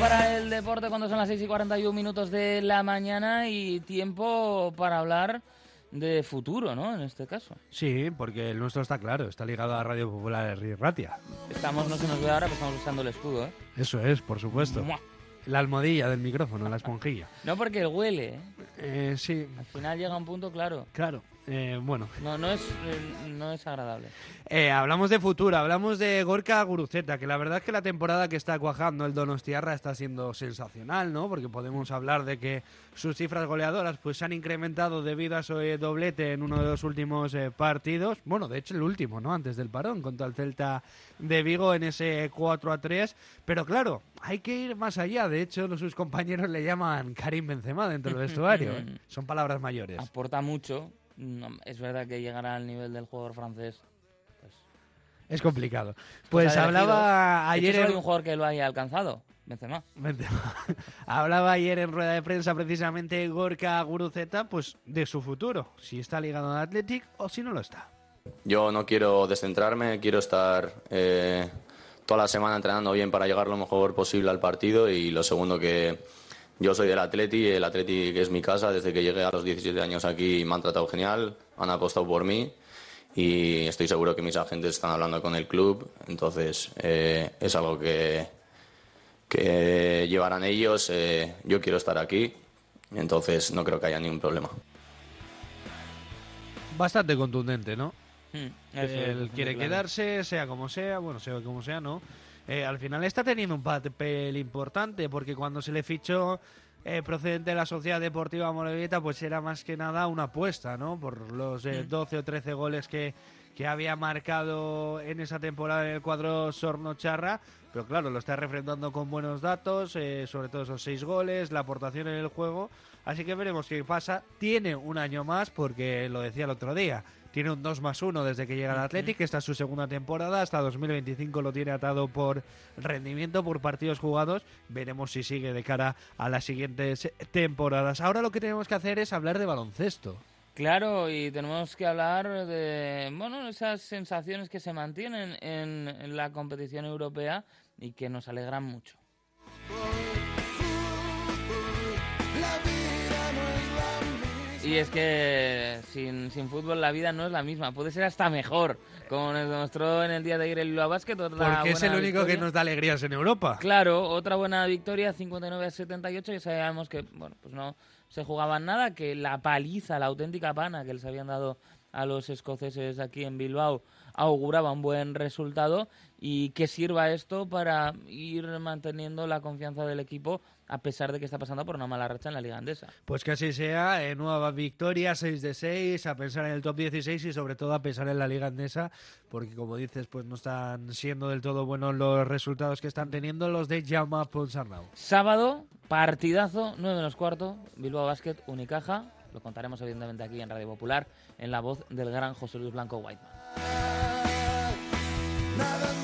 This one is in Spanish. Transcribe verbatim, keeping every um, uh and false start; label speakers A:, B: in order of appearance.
A: para el deporte cuando son las seis y cuarenta y un minutos de la mañana y tiempo para hablar de futuro, ¿no? En este caso.
B: Sí, porque el nuestro está claro, está ligado a Radio Popular de Ratia.
A: Estamos, no se nos ve ahora, pero estamos usando el escudo, ¿eh?
B: Eso es, por supuesto.
A: ¡Mua!
B: La almohadilla del micrófono, la esponjilla.
A: No porque huele, ¿eh?
B: Eh, sí.
A: Al final llega un punto claro.
B: Claro. Eh, bueno.
A: No, no es, eh, no es agradable.
B: Eh, hablamos de futuro, hablamos de Gorka Guruceta, que la verdad es que la temporada que está cuajando el Donostiarra está siendo sensacional, ¿no? Porque podemos hablar de que sus cifras goleadoras pues se han incrementado debido a su eh, doblete en uno de los últimos eh, partidos. Bueno, de hecho el último, ¿no? Antes del parón, contra el Celta de Vigo en ese cuatro a tres. Pero claro, hay que ir más allá. De hecho, sus compañeros le llaman Karim Benzema dentro del vestuario, ¿eh? Son palabras mayores.
A: Aporta mucho. No, es verdad que llegará al nivel del jugador francés. Pues,
B: es complicado. Pues,
A: pues
B: hablaba ayer...
A: ¿Es en... un jugador que lo haya alcanzado? Benzema.
B: Benzema. Hablaba ayer en rueda de prensa precisamente Gorka Guruceta, pues de su futuro. Si está ligado al Athletic o si no lo está.
C: Yo no quiero descentrarme, quiero estar eh, toda la semana entrenando bien para llegar lo mejor posible al partido. Y lo segundo, que yo soy del Atleti, el Atleti que es mi casa. Desde que llegué a los diecisiete años aquí me han tratado genial, han apostado por mí y estoy seguro que mis agentes están hablando con el club. Entonces eh, es algo que, que llevarán ellos. Eh, yo quiero estar aquí, entonces no creo que haya ningún problema.
B: Bastante contundente, ¿no?
A: Hmm,
B: Él quiere claro. quedarse, sea como sea, bueno, sea como sea, ¿no? Eh, al final está teniendo un papel importante porque cuando se le fichó eh, procedente de la Sociedad Deportiva Morevieta, pues era más que nada una apuesta, ¿no? Por los eh, doce o trece goles que, que había marcado en esa temporada en el cuadro sornocharra, pero claro, lo está refrendando con buenos datos, eh, sobre todo esos seis goles, la aportación en el juego, así que veremos qué pasa. Tiene un año más porque, lo decía el otro día, tiene un dos más uno desde que llega al Athletic, esta es su segunda temporada, hasta dos mil veinticinco lo tiene atado por rendimiento, por partidos jugados. Veremos si sigue de cara a las siguientes temporadas. Ahora lo que tenemos que hacer es hablar de baloncesto.
A: Claro, y tenemos que hablar de, bueno, esas sensaciones que se mantienen en, en la competición europea y que nos alegran mucho. Y es que sin, sin fútbol la vida no es la misma, puede ser hasta mejor, como nos demostró en el día de ayer el Bilbao Basket.
B: Porque es el único victoria. que nos da alegrías en Europa.
A: Claro, otra buena victoria, cincuenta y nueve a setenta y ocho, y sabíamos que, bueno, pues no se jugaban nada, que la paliza, la auténtica pana que les habían dado a los escoceses aquí en Bilbao auguraba un buen resultado, y que sirva esto para ir manteniendo la confianza del equipo a pesar de que está pasando por una mala racha en la Liga Andesa.
B: Pues que así sea, eh, nueva victoria, seis de seis, a pensar en el top dieciséis y sobre todo a pensar en la Liga Andesa, porque como dices, pues no están siendo del todo buenos los resultados que están teniendo los de Jaume Ponsarnau.
A: Sábado, partidazo, nueve menos cuarto, Bilbao Basket, Unicaja. Lo contaremos evidentemente aquí en Radio Popular, en la voz del gran José Luis Blanco Whiteman.